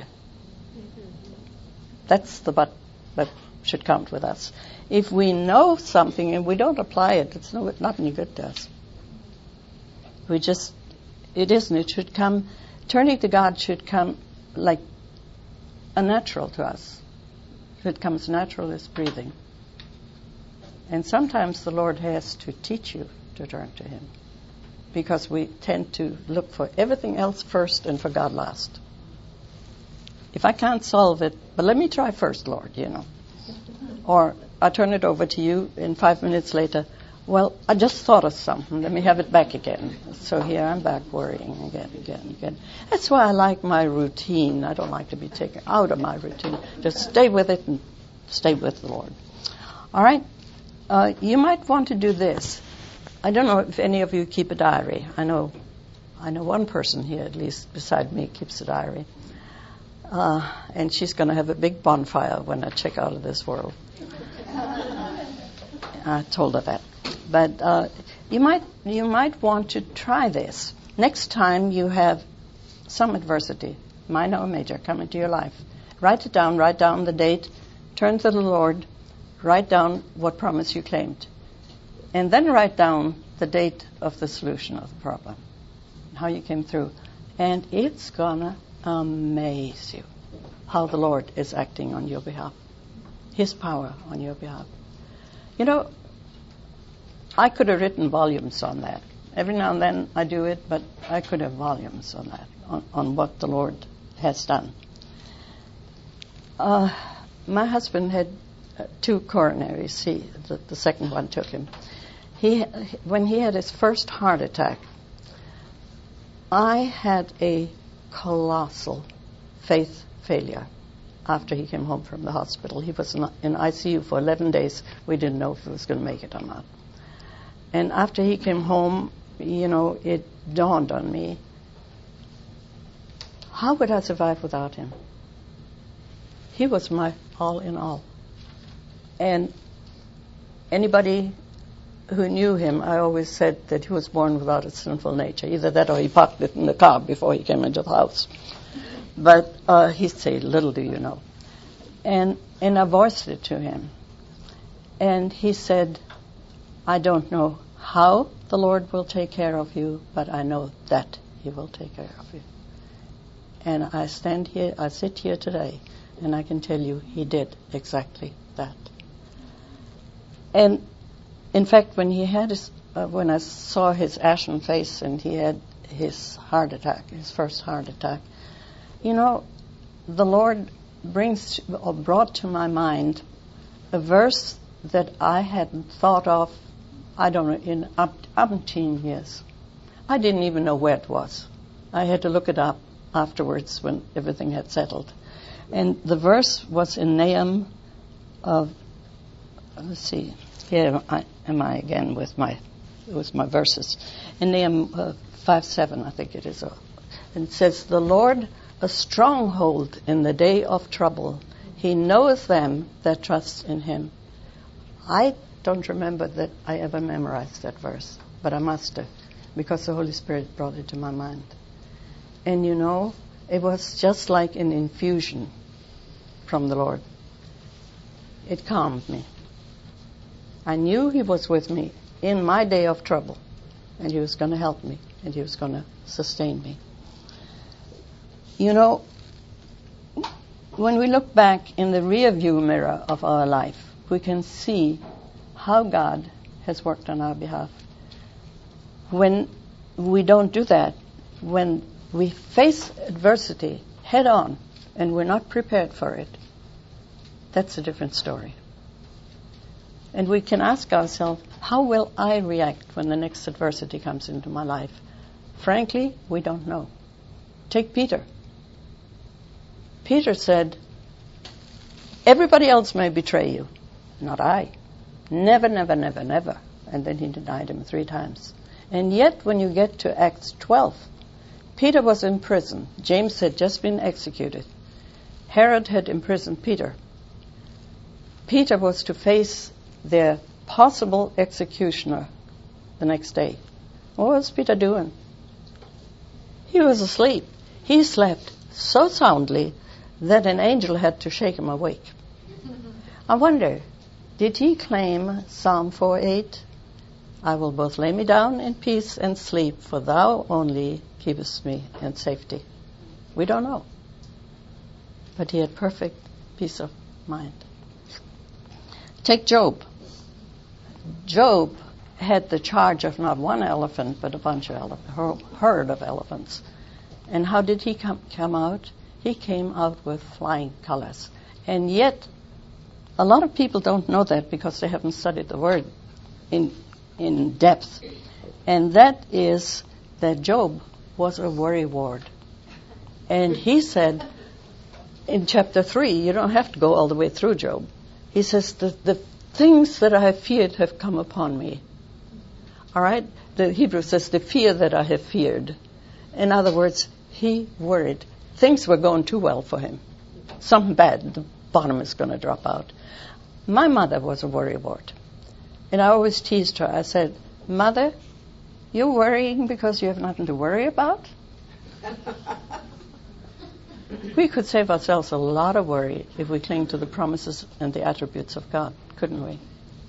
S1: That's the but that should count with us. If we know something and we don't apply it, it's no, not any good to us. We just, it isn't. It should come, turning to God should come like a natural to us. It comes natural as breathing. And sometimes the Lord has to teach you to turn to Him, because we tend to look for everything else first and for God last. If I can't solve it, but let me try first, Lord, you know. Or I turn it over to you, and five minutes later, well, I just thought of something. Let me have it back again. So here I'm back worrying again, again, again. That's why I like my routine. I don't like to be taken out of my routine. Just stay with it and stay with the Lord. All right? Uh, you might want to do this. I don't know if any of you keep a diary. I know I know one person here, at least beside me, keeps a diary. Uh, and she's going to have a big bonfire when I check out of this world. I told her that. But uh, you might you might want to try this. Next time you have some adversity, minor or major, come into your life, write it down, write down the date, turn to the Lord, write down what promise you claimed, and then write down the date of the solution of the problem, how you came through. And it's going to amaze you how the Lord is acting on your behalf, His power on your behalf. You know, I could have written volumes on that. Every now and then I do it, but I could have volumes on that, on, on what the Lord has done. Uh, my husband had uh, two coronaries. He, the, the second one took him. He, when he had his first heart attack, I had a colossal faith failure after he came home from the hospital. He was in I C U for eleven days. We didn't know if he was going to make it or not. And after he came home, you know, it dawned on me, how would I survive without him? He was my all in all. And anybody who knew him, I always said that he was born without a sinful nature. Either that or he parked it in the car before he came into the house. But uh, he'd say, little do you know. And, and I voiced it to him. And he said, I don't know how the Lord will take care of you, but I know that he will take care of you. And I stand here, I sit here today, and I can tell you he did exactly that. And in fact, when he had his, uh, when I saw his ashen face and he had his heart attack, his first heart attack, you know, the Lord brings or brought to my mind a verse that I hadn't thought of, I don't know, in up, umpteen years. I didn't even know where it was. I had to look it up afterwards when everything had settled. And the verse was in Nahum of, let's see, here I, am I again with my, with my verses. In Nahum uh, five seven, I think it is. Uh, and it says, the Lord a stronghold in the day of trouble. He knoweth them that trust in him. I don't remember that I ever memorized that verse, but I must have, because the Holy Spirit brought it to my mind. And you know, it was just like an infusion from the Lord. It calmed me. I knew he was with me in my day of trouble, and he was going to help me, and he was going to sustain me. You know, when we look back in the rear view mirror of our life, we can see how God has worked on our behalf. When we don't do that, when we face adversity head on and we're not prepared for it, that's a different story. And we can ask ourselves, how will I react when the next adversity comes into my life? Frankly, we don't know. Take Peter. Peter said, everybody else may betray you, not I. Never, never, never, never. And then he denied him three times. And yet, when you get to Acts twelve, Peter was in prison. James had just been executed. Herod had imprisoned Peter. Peter was to face their possible executioner the next day. What was Peter doing? He was asleep. He slept so soundly that an angel had to shake him awake. I wonder, did he claim Psalm four eight? I will both lay me down in peace and sleep, for thou only keepest me in safety. We don't know. But he had perfect peace of mind. Take Job. Job had the charge of not one elephant, but a bunch of elephants, herd of elephants. And how did he come, come out? He came out with flying colors. And yet, a lot of people don't know that because they haven't studied the word in in depth. And that is that Job was a worrywart. And he said in chapter three, you don't have to go all the way through Job. He says, the, the things that I have feared have come upon me. All right? The Hebrew says, the fear that I have feared. In other words, he worried. Things were going too well for him. Something bad, the bottom is going to drop out. My mother was a worrywart. And I always teased her. I said, Mother, you're worrying because you have nothing to worry about? We could save ourselves a lot of worry if we cling to the promises and the attributes of God, couldn't we?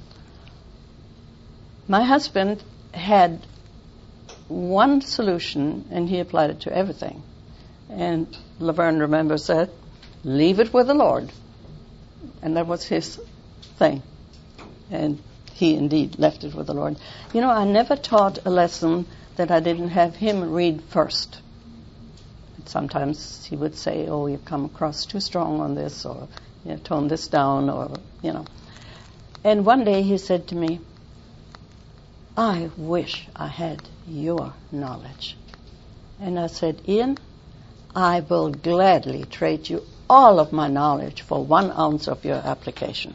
S1: My husband had one solution, and he applied it to everything. And Laverne remembers that, leave it with the Lord. And that was his thing. And he indeed left it with the Lord. You know, I never taught a lesson that I didn't have him read first. Sometimes he would say, oh, you've come across too strong on this, or you know, tone this down, or, you know. And one day he said to me, I wish I had your knowledge. And I said, Ian, I will gladly trade you all of my knowledge for one ounce of your application.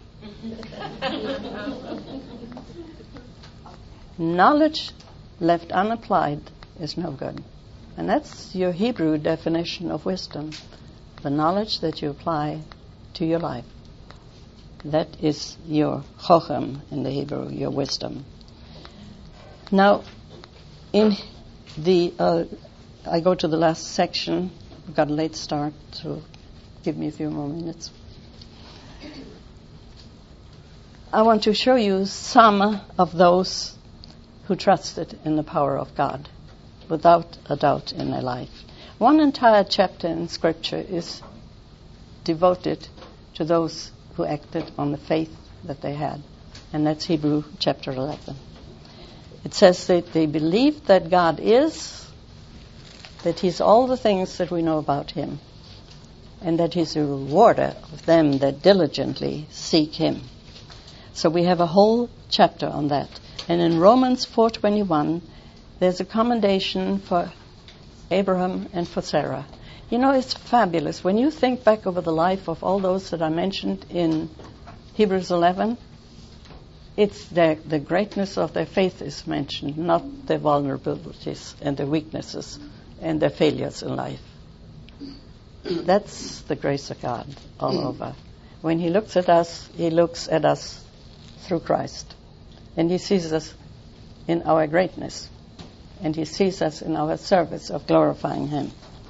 S1: Knowledge left unapplied is no good. And that's your Hebrew definition of wisdom. The knowledge that you apply to your life. That is your chochem in the Hebrew, your wisdom. Now, in the, uh, I go to the last section. We've got a late start, so give me a few more minutes. I want to show you some of those who trusted in the power of God without a doubt in their life. One entire chapter in Scripture is devoted to those who acted on the faith that they had, and that's Hebrew chapter eleven. It says that they believed that God is, that He's all the things that we know about Him, and that He's a rewarder of them that diligently seek Him. So we have a whole chapter on that. And in Romans four twenty-one, there's a commendation for Abraham and for Sarah. You know, it's fabulous. When you think back over the life of all those that I mentioned in Hebrews eleven, it's their, the greatness of their faith is mentioned, not their vulnerabilities and their weaknesses and their failures in life. That's the grace of God all over. When He looks at us, He looks at us through Christ. And He sees us in our greatness. And He sees us in our service of glorifying Him.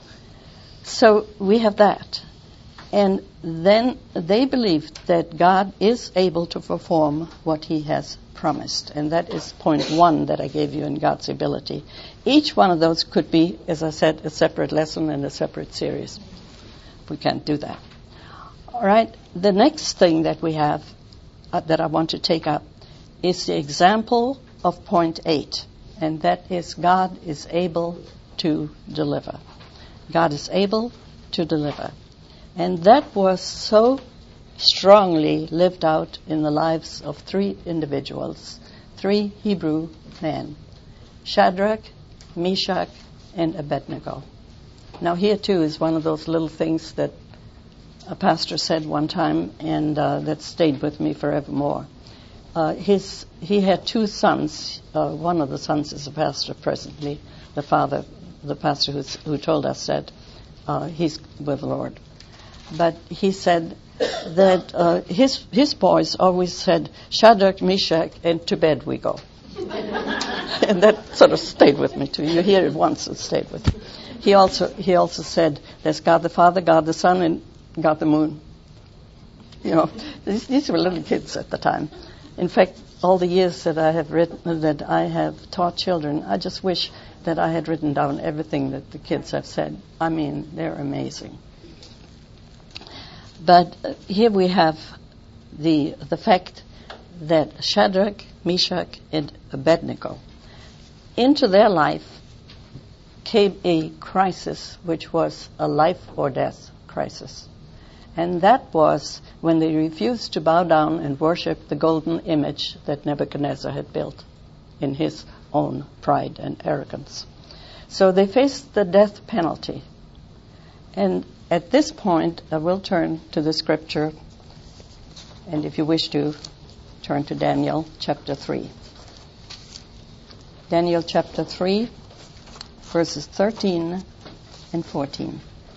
S1: So we have that. And then they believed that God is able to perform what He has promised. And that is point one that I gave you in God's ability. Each one of those could be, as I said, a separate lesson and a separate series. We can't do that. All right. The next thing that we have uh, that I want to take up is the example of point eight. And that is God is able to deliver. God is able to deliver. And that was so strongly lived out in the lives of three individuals, three Hebrew men, Shadrach, Meshach, and Abednego. Now here too is one of those little things that a pastor said one time, and uh, that stayed with me forevermore. Uh, his he had two sons. Uh, one of the sons is a pastor presently. The father, the pastor who's, who told us that uh, he's with the Lord. But he said that uh, his his boys always said, Shadrach, Meshach, and to bed we go. And that sort of stayed with me too. You hear it once, it stayed with me. He also he also said, there's God the Father, God the Son, and God the Moon. You know, these, these were little kids at the time. In fact, all the years that I have written, that I have taught children, I just wish that I had written down everything that the kids have said. I mean, they're amazing. But uh, here we have the the fact that Shadrach, Meshach, and Abednego, into their life came a crisis which was a life or death crisis. And that was when they refused to bow down and worship the golden image that Nebuchadnezzar had built in his own pride and arrogance. So they faced the death penalty. And at this point, I will turn to the scripture, and if you wish to, turn to Daniel chapter three. Daniel chapter three, verses thirteen and fourteen.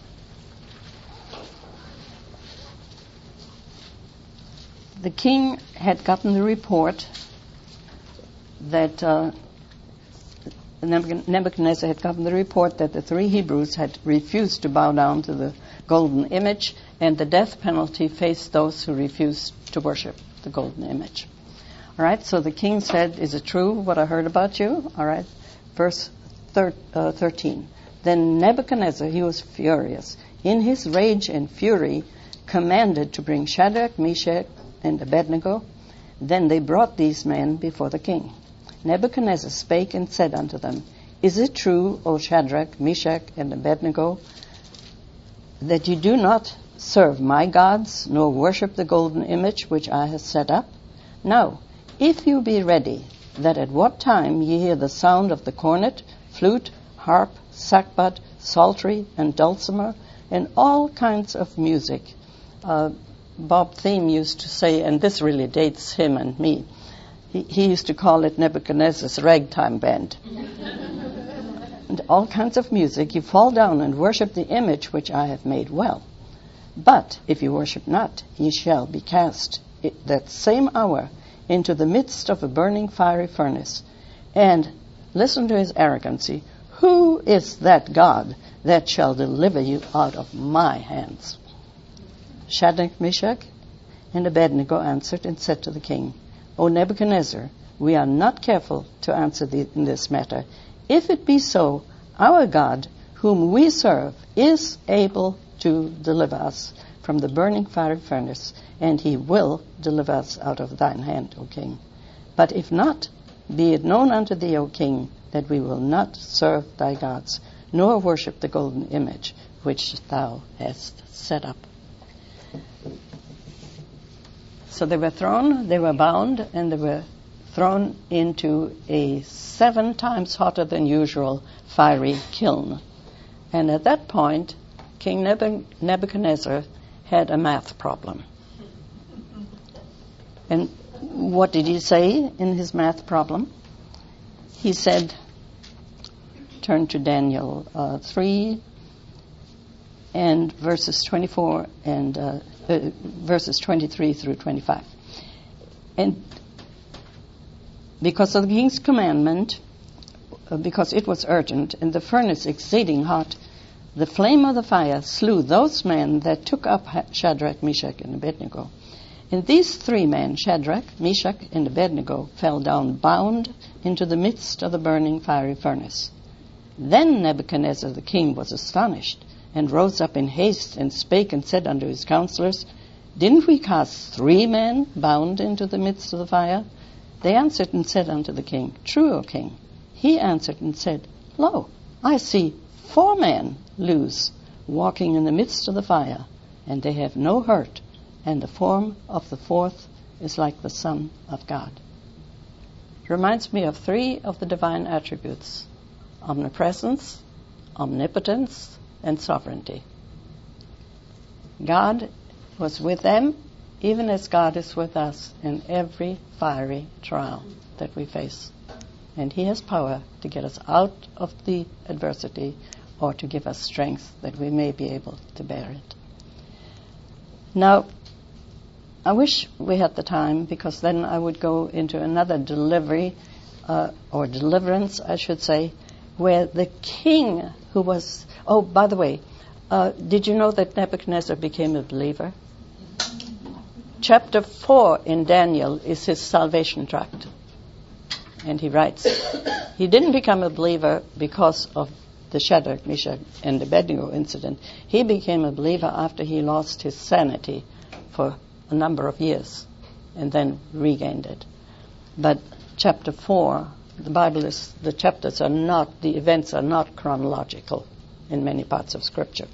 S1: The king had gotten the report that uh, Nebuchadnezzar had gotten the report that the three Hebrews had refused to bow down to the golden image, and the death penalty faced those who refused to worship the golden image. All right, so the king said, is it true what I heard about you? All right, verse thir- uh, thirteen. Then Nebuchadnezzar, he was furious. In his rage and fury, commanded to bring Shadrach, Meshach, and Abednego. Then they brought these men before the king. Nebuchadnezzar spake and said unto them, Is it true, O Shadrach, Meshach, and Abednego, that you do not serve my gods, nor worship the golden image which I have set up? Now, if you be ready, that at what time ye hear the sound of the cornet, flute, harp, sackbut, psaltery, and dulcimer, and all kinds of music. Uh, Bob Thiem used to say, and this really dates him and me, he, he used to call it Nebuchadnezzar's ragtime band. And all kinds of music, you fall down and worship the image which I have made well. But if you worship not, ye shall be cast that same hour into the midst of a burning fiery furnace. And listen to his arrogancy. Who is that God that shall deliver you out of my hands? Shadrach, Meshach, and Abednego answered and said to the king, O Nebuchadnezzar, we are not careful to answer thee in this matter. If it be so, our God, whom we serve, is able to deliver us from the burning fiery furnace, and he will deliver us out of thine hand, O king. But if not, be it known unto thee, O king, that we will not serve thy gods, nor worship the golden image which thou hast set up. So they were thrown, they were bound, and they were thrown into a seven times hotter than usual fiery kiln. And at that point, King Nebuchadnezzar had a math problem. And what did he say in his math problem? He said, turn to Daniel uh, three and verses twenty-four and uh, uh, verses twenty-three through twenty-five. And because of the king's commandment, uh, because it was urgent, and the furnace exceeding hot, the flame of the fire slew those men that took up Shadrach, Meshach, and Abednego. And these three men, Shadrach, Meshach, and Abednego, fell down bound into the midst of the burning fiery furnace. Then Nebuchadnezzar the king was astonished, and rose up in haste, and spake and said unto his counselors, Didn't we cast three men bound into the midst of the fire? They answered and said unto the king, True, O king. He answered and said, Lo, I see four men loose, walking in the midst of the fire, and they have no hurt, and the form of the fourth is like the Son of God. Reminds me of three of the divine attributes: omnipresence, omnipotence, and sovereignty. God was with them, even as God is with us in every fiery trial that we face. And he has power to get us out of the adversity, or to give us strength that we may be able to bear it. Now, I wish we had the time, because then I would go into another delivery, uh, or deliverance, I should say, where the king who was... Oh, by the way, uh, did you know that Nebuchadnezzar became a believer? Chapter four in Daniel is his salvation tract. And he writes, he didn't become a believer because of the Shadrach, Meshach, and Abednego incident. He became a believer after he lost his sanity for a number of years and then regained it. But chapter four, the Bible is, the chapters are not, the events are not chronological in many parts of Scripture.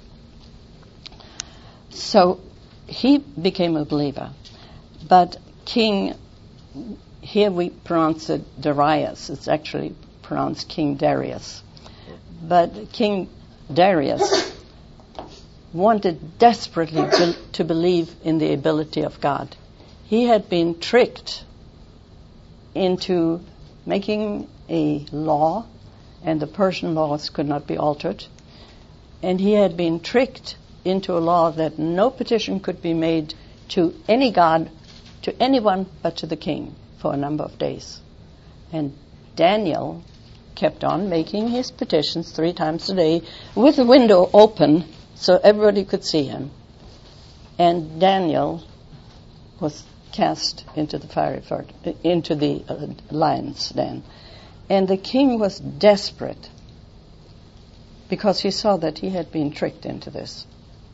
S1: So he became a believer. But King, here we pronounce it Darius, it's actually pronounced King Darius. But King Darius wanted desperately be- to believe in the ability of God. He had been tricked into making a law, and the Persian laws could not be altered. And he had been tricked into a law that no petition could be made to any god, to anyone but to the king, for a number of days. And Daniel kept on making his petitions three times a day with the window open so everybody could see him. And Daniel was cast into the fiery furnace, into the uh, lion's den. And the king was desperate because he saw that he had been tricked into this.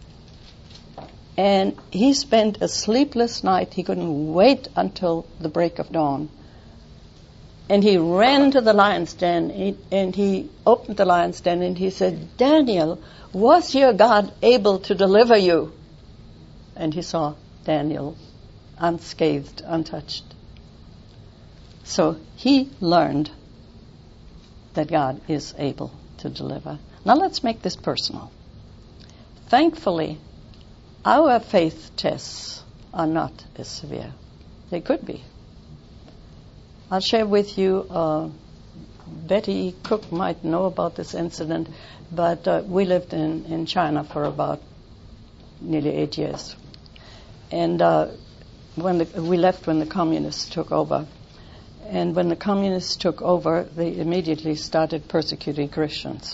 S1: And he spent a sleepless night. He couldn't wait until the break of dawn. And he ran to the lion's den, and he opened the lion's den, and he said, Daniel, was your God able to deliver you? And he saw Daniel unscathed, untouched. So he learned that God is able to deliver. Now let's make this personal. Thankfully, our faith tests are not as severe. They could be. I'll share with you, uh, Betty Cook might know about this incident, but uh, we lived in, in China for about nearly eight years. And uh, when the, we left when the communists took over. And when the communists took over, they immediately started persecuting Christians.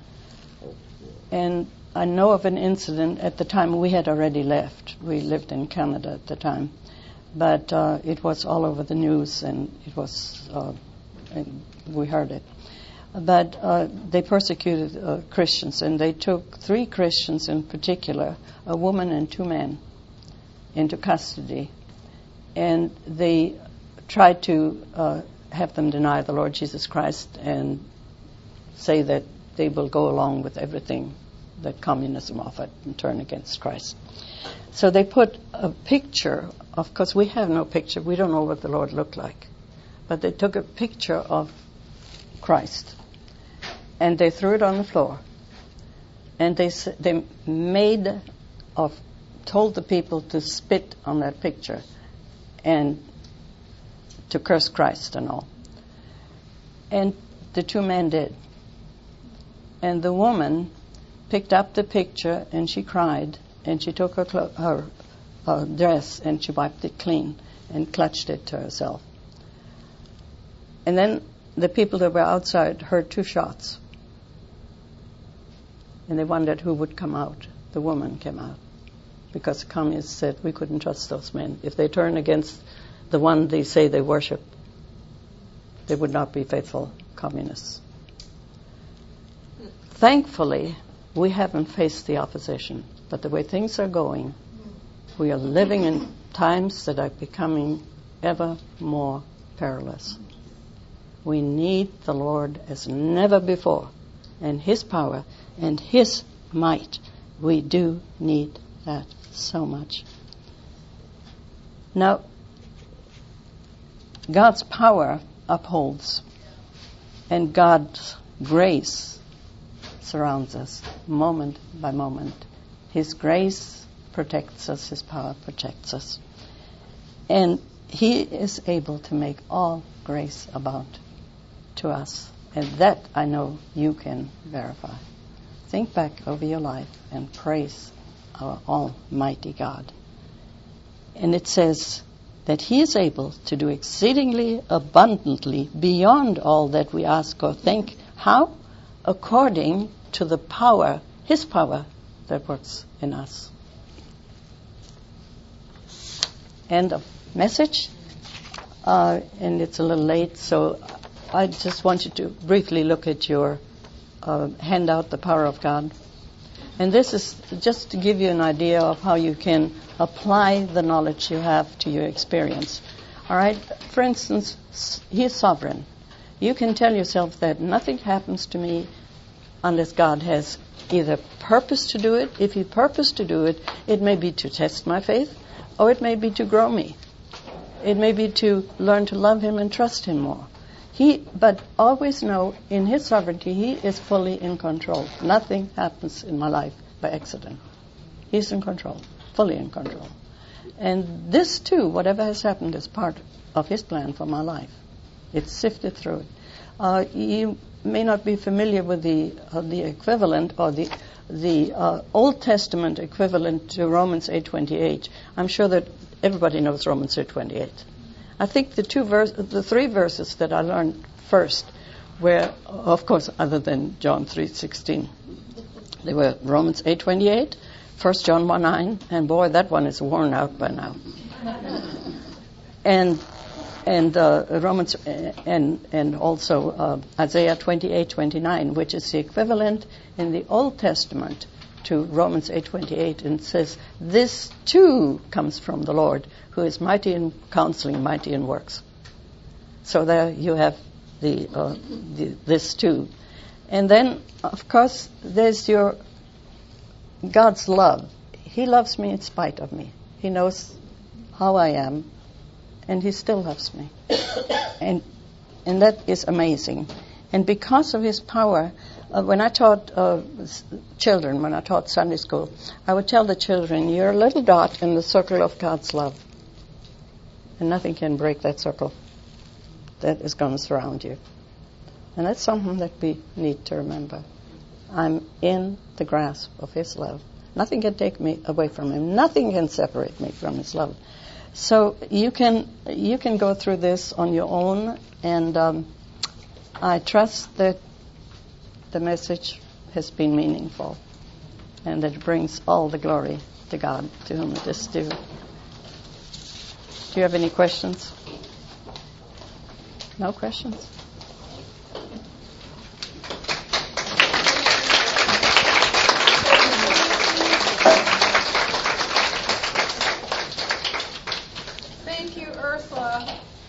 S1: And I know of an incident at the time. We had already left. We lived in Canada at the time. But uh, it was all over the news, and it was, uh, and we heard it. But uh, they persecuted uh, Christians, and they took three Christians in particular, a woman and two men, into custody. And they tried to uh, have them deny the Lord Jesus Christ and say that they will go along with everything that communism offered and turn against Christ. So they put a picture of, because we have no picture, we don't know what the Lord looked like, but they took a picture of Christ and they threw it on the floor, and they they made of told the people to spit on that picture and to curse Christ and all. And the two men did. And the woman picked up the picture and she cried, and she took her, clo- her uh, dress and she wiped it clean and clutched it to herself. And then the people that were outside heard two shots. And they wondered who would come out. The woman came out, because the communists said we couldn't trust those men. If they turn against the one they say they worship, they would not be faithful communists. Thankfully, we haven't faced the opposition. But the way things are going, we are living in times that are becoming ever more perilous. We need the Lord as never before, and His power and His might. We do need that so much. Now, God's power upholds, and God's grace surrounds us moment by moment. His grace protects us, His power protects us. And He is able to make all grace abound to us. And that I know you can verify. Think back over your life and praise our Almighty God. And it says that He is able to do exceedingly abundantly beyond all that we ask or think. How? According to the power, His power that works in us. End of message. Uh, and it's a little late, so I just want you to briefly look at your uh, handout, The Power of God. And this is just to give you an idea of how you can apply the knowledge you have to your experience. All right? For instance, He is sovereign. You can tell yourself that nothing happens to me unless God has either purpose to do it. If He purposed to do it, it may be to test my faith, or it may be to grow me. It may be to learn to love Him and trust Him more. He, but always know, in His sovereignty, He is fully in control. Nothing happens in my life by accident. He's in control, fully in control. And this too, whatever has happened, is part of His plan for my life. It's sifted through it. Uh, you may not be familiar with the uh, the equivalent, or the the uh, Old Testament equivalent to Romans eight twenty-eight. I'm sure that everybody knows Romans eight twenty-eight. I think the two verse, the three verses that I learned first were, of course, other than John three sixteen, they were Romans eight twenty-eight, First John one nine, and boy, that one is worn out by now. and and uh, Romans and and also uh, Isaiah twenty-eight twenty-nine, which is the equivalent in the Old Testament to Romans eight twenty-eight, and says this too comes from the Lord, who is mighty in counseling, mighty in works. So there you have the, uh, the this too. And then, of course, there's your God's love. He loves me in spite of me. He knows how I am, and He still loves me. and and that is amazing. And because of His power, uh, when I taught uh, children, when I taught Sunday school, I would tell the children, you're a little dot in the circle of God's love. And nothing can break that circle that is going to surround you. And that's something that we need to remember. I'm in the grasp of His love. Nothing can take me away from Him. Nothing can separate me from His love. So you can you can go through this on your own, and um, I trust that the message has been meaningful, and that it brings all the glory to God, to whom it is due. Do you have any questions? No questions?